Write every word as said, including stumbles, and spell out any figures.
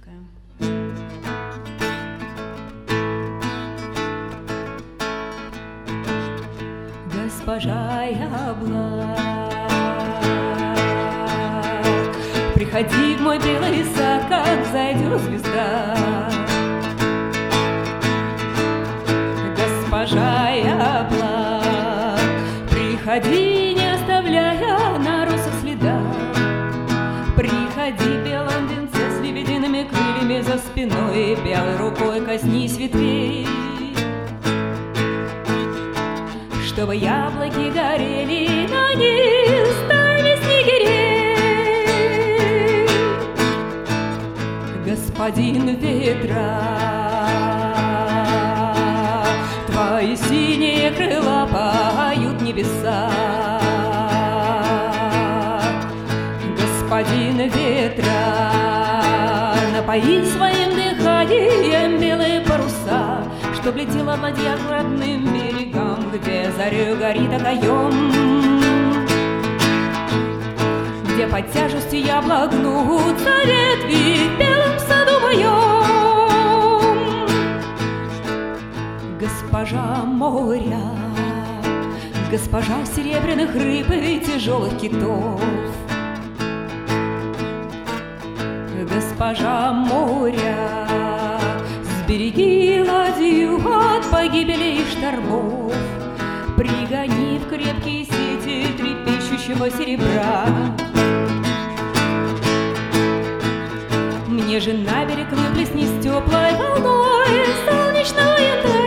Высоцкая. Госпожа Яблок, приходи в мой белый сад, как зайдет звезда. Госпожа Яблок, приходи, не оставляя на росах следа. Приходи в белом венце с лебедиными крыльями за спиной, белой рукой коснись ветвей, чтобы яблоки горели на них стаями снегирей. Господин ветра, твои синие крыла поют небеса. Господин ветра, напои своим дыханием белые паруса, чтоб летела ладья к родным берегам, где зарю горит окоем, где под тяжестью яблок гнутся ветви в белом саду моем. Госпожа моря, госпожа серебряных рыб и тяжелых китов, госпожа моря, сбереги ладью от погибели и штормов, пригони в крепкие сети трепещущего серебра. Мне же на берег выплесни с теплой волной солнечного янтаря.